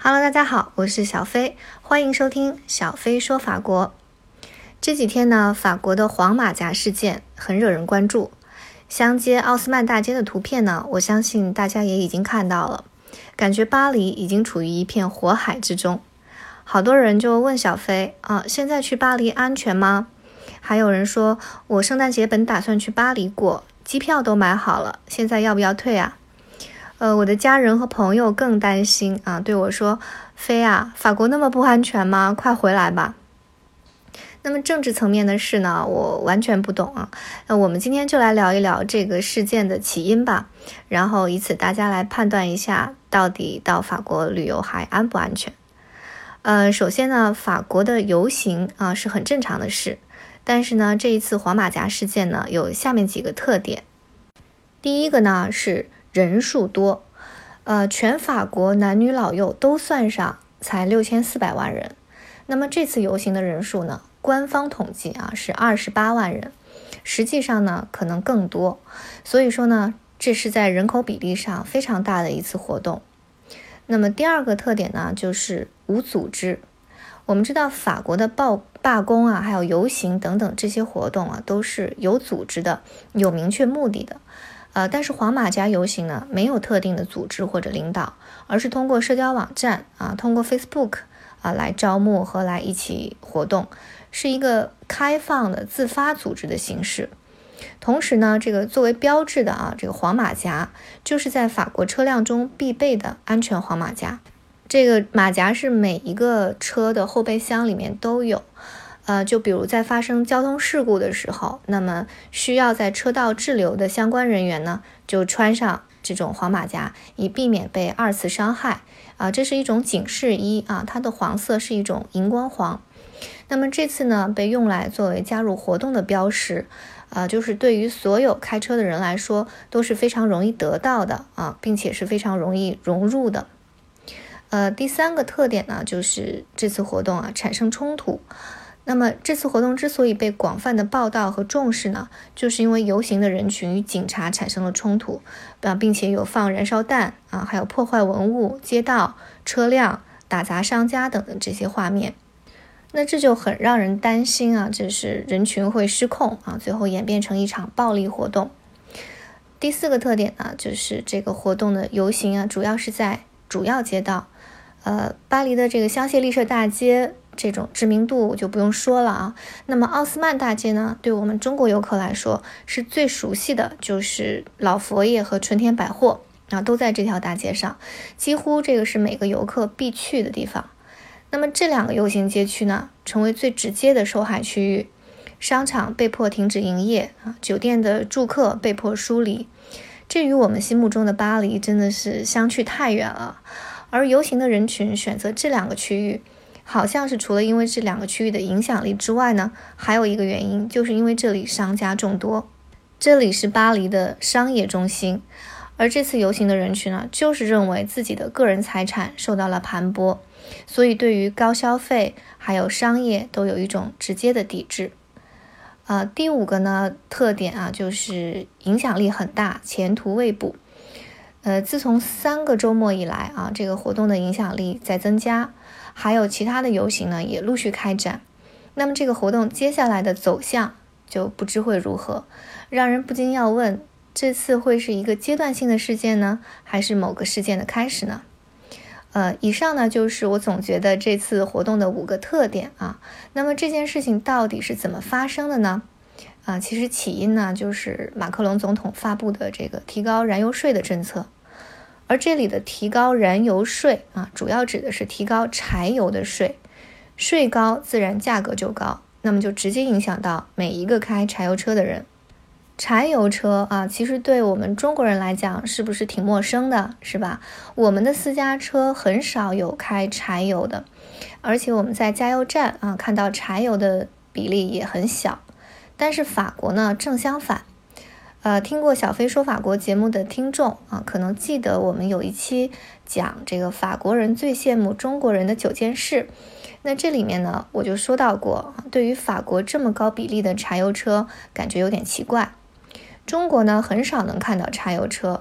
Hello， 大家好，我是小飞，欢迎收听小飞说法国。这几天呢，法国的黄马甲事件很惹人关注。相接奥斯曼大街的图片呢，我相信大家也已经看到了，感觉巴黎已经处于一片火海之中。好多人就问小飞现在去巴黎安全吗？还有人说我圣诞节本打算去巴黎过，机票都买好了，现在要不要退啊？我的家人和朋友更担心对我说，飞法国那么不安全吗？快回来吧。那么政治层面的事呢，我完全不懂那我们今天就来聊一聊这个事件的起因吧，然后以此大家来判断一下，到底到法国旅游还安不安全。首先呢，法国的游行是很正常的事，但是呢，这一次黄马甲事件呢，有下面几个特点。第一个呢是人数多，全法国男女老幼都算上才6400万人。那么这次游行的人数呢，官方统计是28万人，实际上呢可能更多。所以说呢，这是在人口比例上非常大的一次活动。那么第二个特点呢，就是无组织。我们知道法国的罢工还有游行等等这些活动都是有组织的，有明确目的的。但是黄马甲游行呢，没有特定的组织或者领导，而是通过社交网站通过 Facebook 来招募和来一起活动，是一个开放的自发组织的形式。同时呢，这个作为标志的这个黄马甲，就是在法国车辆中必备的安全黄马甲。这个马甲是每一个车的后备箱里面都有。就比如在发生交通事故的时候，那么需要在车道滞留的相关人员呢，就穿上这种黄马甲，以避免被二次伤害这是一种警示衣它的黄色是一种荧光黄。那么这次呢，被用来作为加入活动的标识就是对于所有开车的人来说都是非常容易得到的并且是非常容易融入的。第三个特点呢，就是这次活动产生冲突。那么这次活动之所以被广泛的报道和重视呢，就是因为游行的人群与警察产生了冲突并且有放燃烧弹还有破坏文物、街道、车辆、打砸商家等的这些画面。那这就很让人担心就是人群会失控最后演变成一场暴力活动。第四个特点呢，就是这个活动的游行主要是在主要街道。巴黎的这个香榭丽舍大街这种知名度就不用说了那么奥斯曼大街呢，对我们中国游客来说是最熟悉的，就是老佛爷和春天百货都在这条大街上，几乎这个是每个游客必去的地方。那么这两个游行街区呢，成为最直接的受害区域，商场被迫停止营业酒店的住客被迫疏离，这与我们心目中的巴黎真的是相去太远了。而游行的人群选择这两个区域，好像是除了因为这两个区域的影响力之外呢，还有一个原因，就是因为这里商家众多，这里是巴黎的商业中心。而这次游行的人群呢，就是认为自己的个人财产受到了盘剥，所以对于高消费还有商业都有一种直接的抵制。第五个呢特点就是影响力很大，前途未卜。自从3个周末以来这个活动的影响力在增加，还有其他的游行呢也陆续开展。那么这个活动接下来的走向就不知会如何，让人不禁要问，这次会是一个阶段性的事件呢，还是某个事件的开始呢？以上呢就是我总结的这次活动的5个特点那么这件事情到底是怎么发生的呢？其实起因呢，就是马克龙总统发布的这个提高燃油税的政策。而这里的提高燃油税主要指的是提高柴油的税，税高自然价格就高，那么就直接影响到每一个开柴油车的人。柴油车其实对我们中国人来讲是不是挺陌生的，是吧？我们的私家车很少有开柴油的，而且我们在加油站看到柴油的比例也很小。但是法国呢正相反。听过小飞说法国节目的听众可能记得我们有一期讲这个法国人最羡慕中国人的9件事。那这里面呢，我就说到过，对于法国这么高比例的柴油车，感觉有点奇怪。中国呢很少能看到柴油车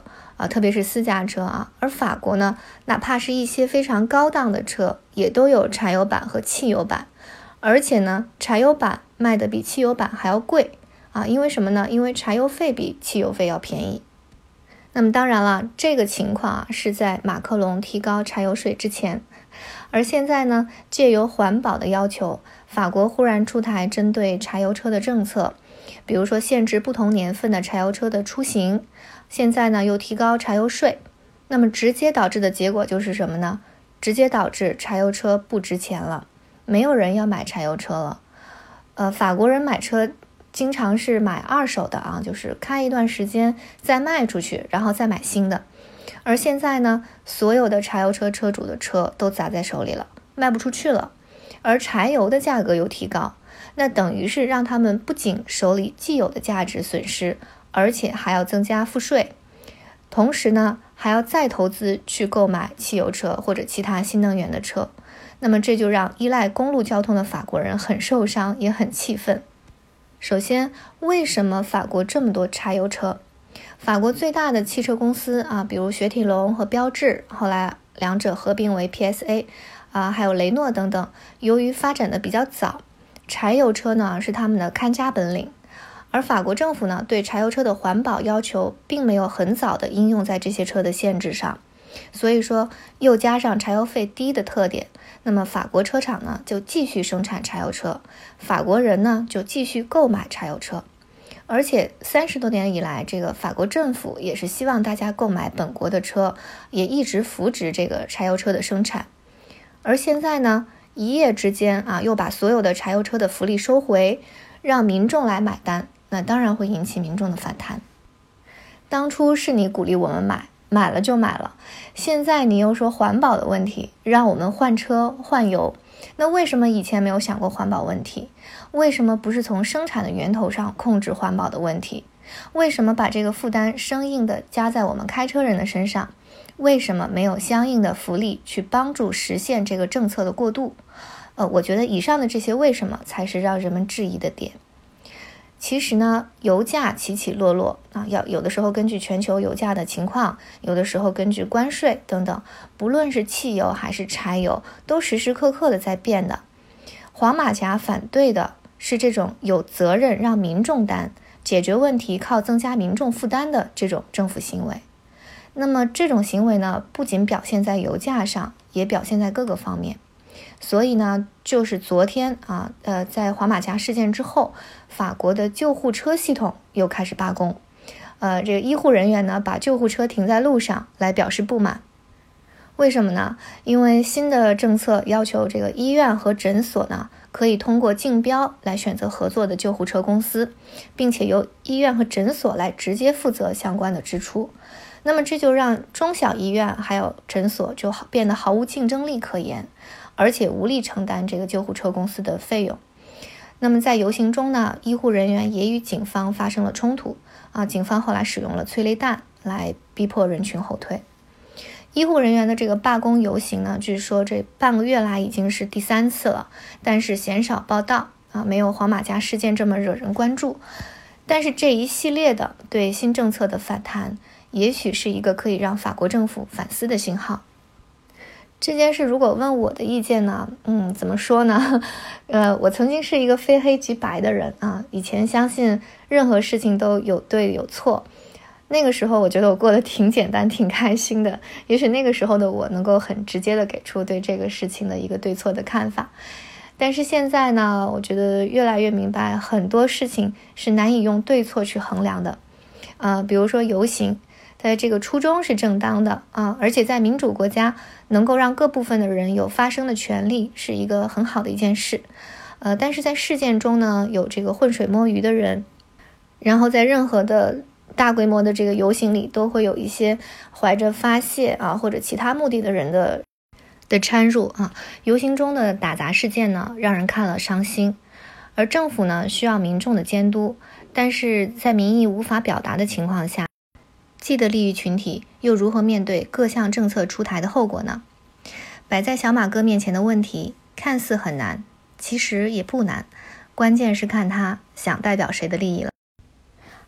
特别是私家车啊。而法国呢，哪怕是一些非常高档的车，也都有柴油版和汽油版，而且呢，柴油版卖的比汽油版还要贵啊。因为什么呢？因为柴油费比汽油费要便宜。那么当然了，这个情况啊是在马克龙提高柴油税之前。而现在呢，借由环保的要求，法国忽然出台针对柴油车的政策，比如说限制不同年份的柴油车的出行，现在呢又提高柴油税，那么直接导致的结果就是什么呢？直接导致柴油车不值钱了，没有人要买柴油车了。法国人买车经常是买二手的啊，就是开一段时间再卖出去，然后再买新的。而现在呢，所有的柴油车车主的车都砸在手里了，卖不出去了，而柴油的价格又提高，那等于是让他们不仅手里既有的价值损失，而且还要增加赋税，同时呢，还要再投资去购买汽油车或者其他新能源的车。那么这就让依赖公路交通的法国人很受伤，也很气愤。首先，为什么法国这么多柴油车？法国最大的汽车公司啊，比如雪铁龙和标致，后来两者合并为 PSA 还有雷诺等等，由于发展的比较早，柴油车呢是他们的看家本领。而法国政府呢对柴油车的环保要求并没有很早的应用在这些车的限制上，所以说又加上柴油费低的特点，那么法国车厂呢就继续生产柴油车，法国人呢就继续购买柴油车。而且30多年以来，这个法国政府也是希望大家购买本国的车，也一直扶植这个柴油车的生产。而现在呢，一夜之间又把所有的柴油车的福利收回，让民众来买单，那当然会引起民众的反弹。当初是你鼓励我们买了就买了，现在你又说环保的问题，让我们换车换油，那为什么以前没有想过环保问题？为什么不是从生产的源头上控制环保的问题？为什么把这个负担生硬的加在我们开车人的身上？为什么没有相应的福利去帮助实现这个政策的过渡？我觉得以上的这些为什么才是让人们质疑的点。其实呢，油价起起落落有的时候根据全球油价的情况，有的时候根据关税等等，不论是汽油还是柴油，都时时刻刻的在变的。黄马甲反对的是这种有责任让民众担，解决问题靠增加民众负担的这种政府行为。那么这种行为呢，不仅表现在油价上，也表现在各个方面。所以呢，就是昨天在黄马甲事件之后，法国的救护车系统又开始罢工。这个医护人员呢，把救护车停在路上来表示不满。为什么呢？因为新的政策要求这个医院和诊所呢，可以通过竞标来选择合作的救护车公司，并且由医院和诊所来直接负责相关的支出。那么这就让中小医院还有诊所就变得毫无竞争力可言，而且无力承担这个救护车公司的费用。那么在游行中呢，医护人员也与警方发生了冲突警方后来使用了催泪弹来逼迫人群后退。医护人员的这个罢工游行呢，据说这半个月来已经是第3次了，但是鲜少报道没有黄马甲事件这么惹人关注。但是这一系列的对新政策的反弹，也许是一个可以让法国政府反思的信号。这件事如果问我的意见呢，怎么说呢？我曾经是一个非黑即白的人以前相信任何事情都有对有错。那个时候我觉得我过得挺简单挺开心的，也许那个时候的我能够很直接的给出对这个事情的一个对错的看法。但是现在呢，我觉得越来越明白很多事情是难以用对错去衡量的。比如说游行，它的这个初衷是正当的而且在民主国家能够让各部分的人有发声的权利是一个很好的一件事。但是在事件中呢，有这个浑水摸鱼的人，然后在任何的大规模的这个游行里都会有一些怀着发泄或者其他目的的人的掺入游行中的打砸事件呢，让人看了伤心。而政府呢，需要民众的监督，但是在民意无法表达的情况下，既得利益群体又如何面对各项政策出台的后果呢？摆在小马哥面前的问题看似很难，其实也不难，关键是看他想代表谁的利益了。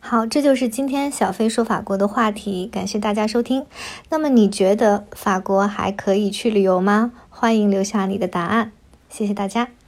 好，这就是今天小飞说法国的话题，感谢大家收听。那么你觉得法国还可以去旅游吗？欢迎留下你的答案，谢谢大家。